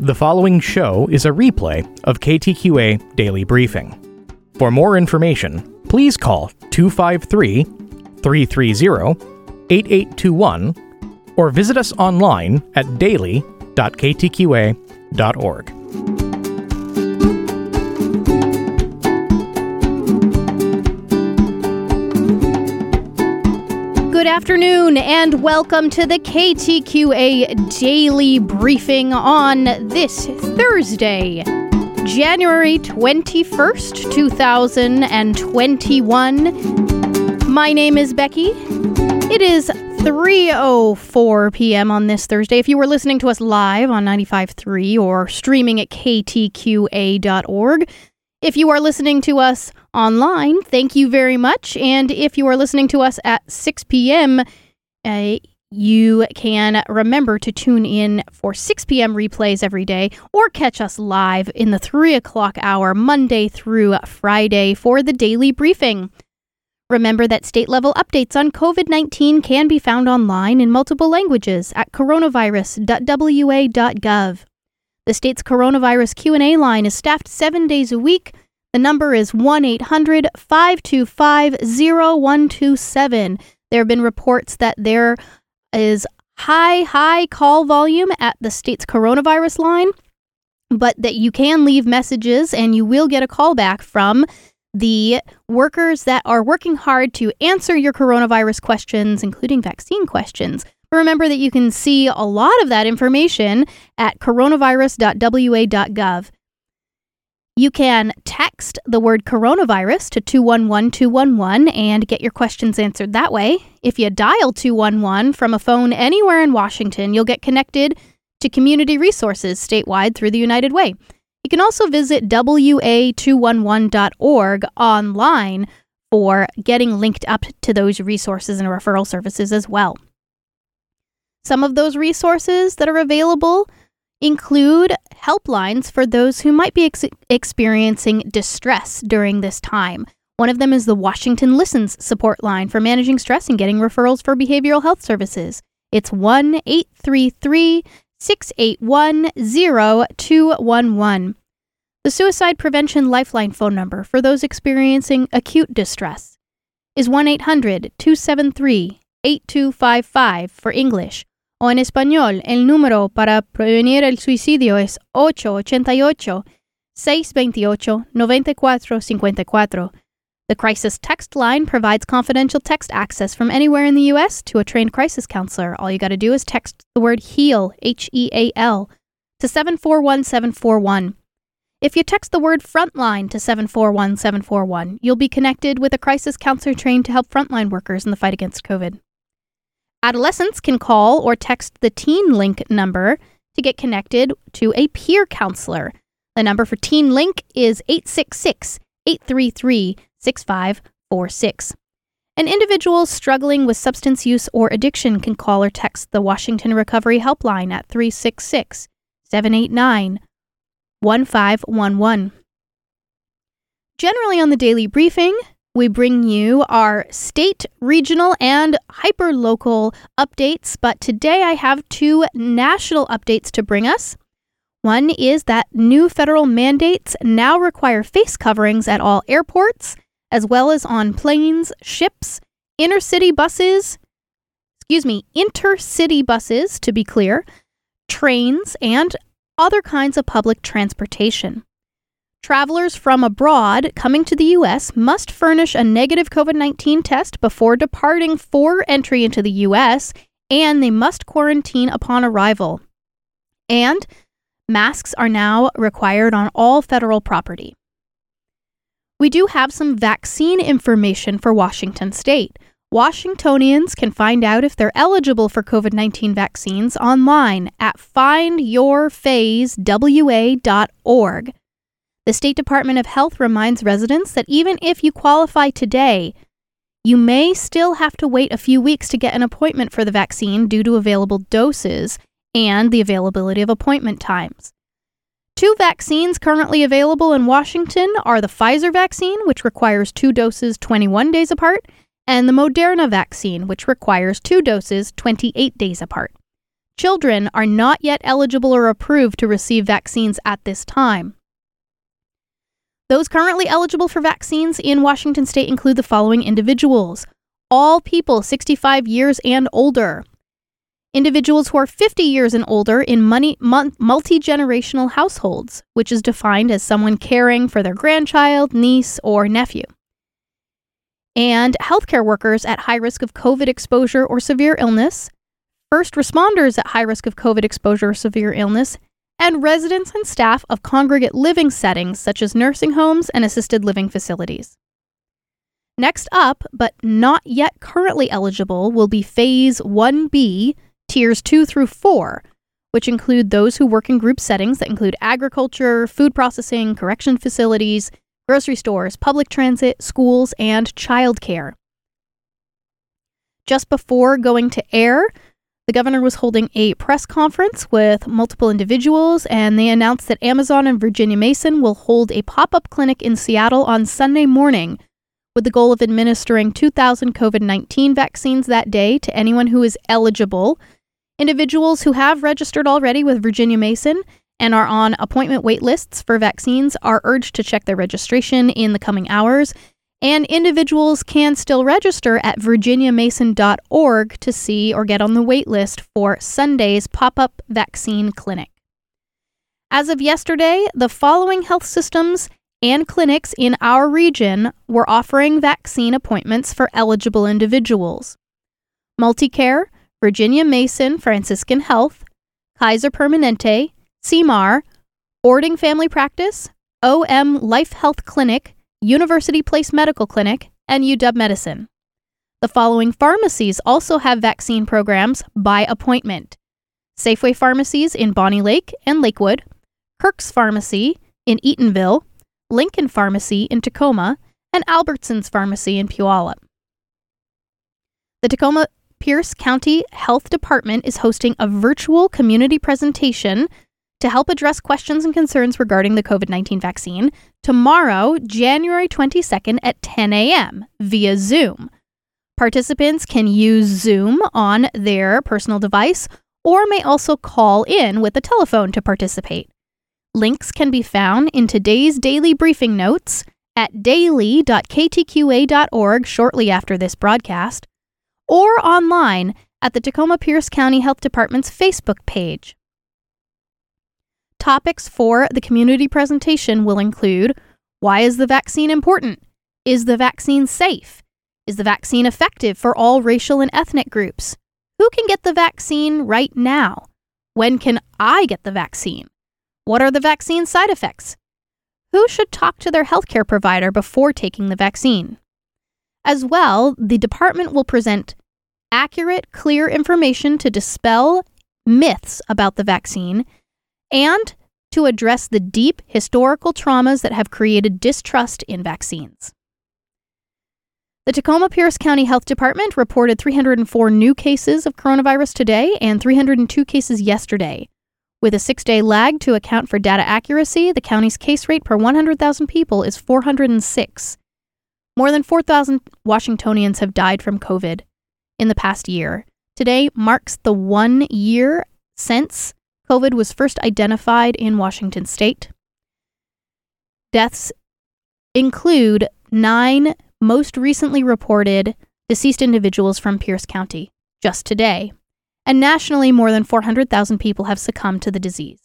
The following show is a replay of KTQA Daily Briefing. For more information, please call 253-330-8821 or visit us online at daily.ktqa.org. Good afternoon and welcome to the KTQA Daily Briefing on this Thursday, January 21st, 2021. My name is Becky. It is 3:04 p.m. on this Thursday. If you were listening to us live on 95.3 or streaming at ktqa.org, if you are listening to us online, thank you very much. And if you are listening to us at 6 p.m., you can remember to tune in for 6 p.m. replays every day or catch us live in the 3 o'clock hour, Monday through Friday, for the daily briefing. Remember that state-level updates on COVID-19 can be found online in multiple languages at coronavirus.wa.gov. The state's coronavirus Q&A line is staffed 7 days a week. The number is 1-800-525-0127. There have been reports that there is high call volume at the state's coronavirus line, but that you can leave messages and you will get a call back from the workers that are working hard to answer your coronavirus questions, including vaccine questions. Remember that you can see a lot of that information at coronavirus.wa.gov. You can text the word coronavirus to 211-211 and get your questions answered that way. If you dial 211 from a phone anywhere in Washington, you'll get connected to community resources statewide through the United Way. You can also visit wa211.org online for getting linked up to those resources and referral services as well. Some of those resources that are available include helplines for those who might be experiencing distress during this time. One of them is the Washington Listens support line for managing stress and getting referrals for behavioral health services. It's 1-833-681-0211. The Suicide Prevention Lifeline phone number for those experiencing acute distress is 1-800-273-8255 for English. O en español, el número para prevenir el suicidio es 888-628-9454. The Crisis Text Line provides confidential text access from anywhere in the U.S. to a trained crisis counselor. All you got to do is text the word HEAL, H-E-A-L, to 741-741. If you text the word Frontline to 741-741, you'll be connected with a crisis counselor trained to help frontline workers in the fight against COVID. Adolescents can call or text the Teen Link number to get connected to a peer counselor. The number for Teen Link is 866-833-6546. And individuals struggling with substance use or addiction can call or text the Washington Recovery Helpline at 366-789-1511. Generally on the daily briefing, we bring you our state, regional, and hyper-local updates, but today I have two national updates to bring us. One is that new federal mandates now require face coverings at all airports, as well as on planes, ships, intercity buses to be clear, trains, and other kinds of public transportation. Travelers from abroad coming to the U.S. must furnish a negative COVID-19 test before departing for entry into the U.S., and they must quarantine upon arrival. And masks are now required on all federal property. We do have some vaccine information for Washington State. Washingtonians can find out if they're eligible for COVID-19 vaccines online at findyourphasewa.org. The State Department of Health reminds residents that even if you qualify today, you may still have to wait a few weeks to get an appointment for the vaccine due to available doses and the availability of appointment times. Two vaccines currently available in Washington are the Pfizer vaccine, which requires 2 doses 21 days apart, and the Moderna vaccine, which requires 2 doses 28 days apart. Children are not yet eligible or approved to receive vaccines at this time. Those currently eligible for vaccines in Washington state include the following individuals: all people 65 years and older, individuals who are 50 years and older in multi-generational households, which is defined as someone caring for their grandchild, niece, or nephew, and healthcare workers at high risk of COVID exposure or severe illness, first responders at high risk of COVID exposure or severe illness, and residents and staff of congregate living settings such as nursing homes and assisted living facilities. Next up, but not yet currently eligible, will be Phase 1B, Tiers 2 through 4, which include those who work in group settings that include agriculture, food processing, correction facilities, grocery stores, public transit, schools, and childcare. Just before going to air, the governor was holding a press conference with multiple individuals, and they announced that Amazon and Virginia Mason will hold a pop-up clinic in Seattle on Sunday morning with the goal of administering 2,000 COVID-19 vaccines that day to anyone who is eligible. Individuals who have registered already with Virginia Mason and are on appointment wait lists for vaccines are urged to check their registration in the coming hours, and individuals can still register at virginiamason.org to see or get on the wait list for Sunday's pop-up vaccine clinic. As of yesterday, the following health systems and clinics in our region were offering vaccine appointments for eligible individuals: Multicare, Virginia Mason Franciscan Health, Kaiser Permanente, CMAR, Ording Family Practice, OM Life Health Clinic, University Place Medical Clinic, and UW Medicine. The following pharmacies also have vaccine programs by appointment: Safeway Pharmacies in Bonnie Lake and Lakewood, Kirk's Pharmacy in Eatonville, Lincoln Pharmacy in Tacoma, and Albertsons Pharmacy in Puyallup. The Tacoma Pierce County Health Department is hosting a virtual community presentation to help address questions and concerns regarding the COVID-19 vaccine tomorrow, January 22nd at 10 a.m. via Zoom. Participants can use Zoom on their personal device or may also call in with a telephone to participate. Links can be found in today's daily briefing notes at daily.ktqa.org shortly after this broadcast, or online at the Tacoma Pierce County Health Department's Facebook page. Topics for the community presentation will include: why is the vaccine important? Is the vaccine safe? Is the vaccine effective for all racial and ethnic groups? Who can get the vaccine right now? When can I get the vaccine? What are the vaccine side effects? Who should talk to their healthcare provider before taking the vaccine? As well, the department will present accurate, clear information to dispel myths about the vaccine and to address the deep historical traumas that have created distrust in vaccines. The Tacoma Pierce County Health Department reported 304 new cases of coronavirus today and 302 cases yesterday. With a 6-day lag to account for data accuracy, the county's case rate per 100,000 people is 406. More than 4,000 Washingtonians have died from COVID in the past year. Today marks the 1 year since COVID was first identified in Washington state. Deaths include 9 most recently reported deceased individuals from Pierce County just today. And nationally, more than 400,000 people have succumbed to the disease.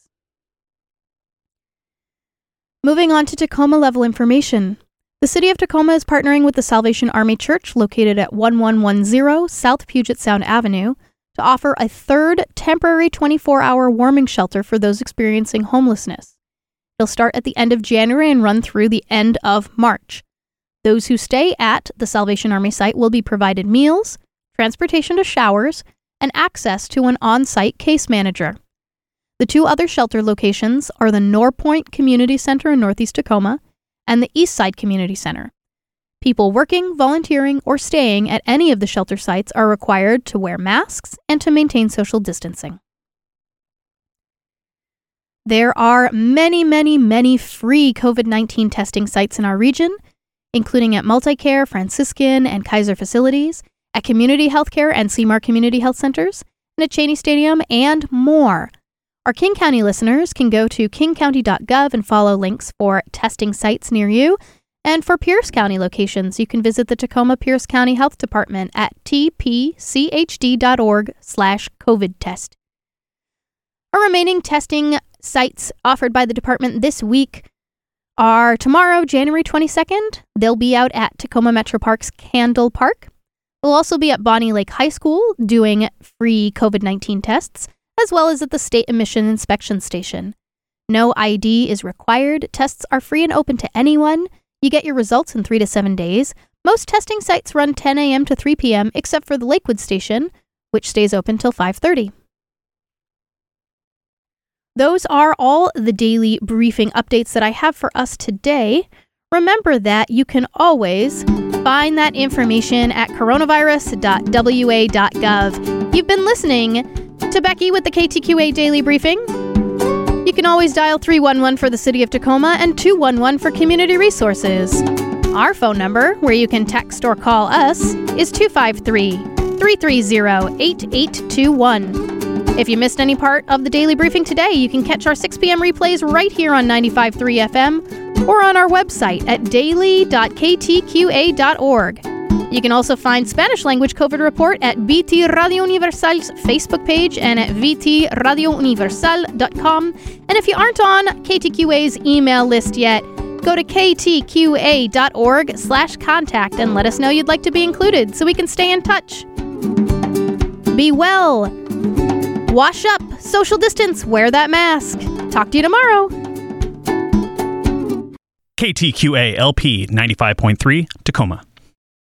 Moving on to Tacoma-level information. The City of Tacoma is partnering with the Salvation Army Church, located at 1110 South Puget Sound Avenue, to offer a third temporary 24-hour warming shelter for those experiencing homelessness. It'll start at the end of January and run through the end of March. Those who stay at the Salvation Army site will be provided meals, transportation to showers, and access to an on-site case manager. The 2 other shelter locations are the Norpoint Community Center in Northeast Tacoma and the Eastside Community Center. People working, volunteering, or staying at any of the shelter sites are required to wear masks and to maintain social distancing. There are many free COVID-19 testing sites in our region, including at Multicare, Franciscan, and Kaiser facilities, at Community Healthcare and CMAR Community Health Centers, and at Cheney Stadium, and more. Our King County listeners can go to kingcounty.gov and follow links for testing sites near you. And for Pierce County locations, you can visit the Tacoma Pierce County Health Department at tpchd.org/COVID test. Our remaining testing sites offered by the department this week are tomorrow, January 22nd. They'll be out at Tacoma Metro Park's Candle Park. They'll also be at Bonnie Lake High School doing free COVID-19 tests, as well as at the State Emission Inspection Station. No ID is required. Tests are free and open to anyone. You get your results in 3 to 7 days. Most testing sites run 10 a.m. to 3 p.m., except for the Lakewood Station, which stays open till 5:30. Those are all the daily briefing updates that I have for us today. Remember that you can always find that information at coronavirus.wa.gov. You've been listening to Becky with the KTQA Daily Briefing. You can always dial 311 for the City of Tacoma and 211 for Community Resources. Our phone number, where you can text or call us, is 253-330-8821. If you missed any part of the Daily Briefing today, you can catch our 6 p.m. replays right here on 95.3 FM or on our website at daily.ktqa.org. You can also find Spanish language COVID report at BT Radio Universal's Facebook page and at vtradiouniversal.com. And if you aren't on KTQA's email list yet, go to ktqa.org/contact and let us know you'd like to be included so we can stay in touch. Be well. Wash up, social distance, wear that mask. Talk to you tomorrow. KTQA LP 95.3 Tacoma.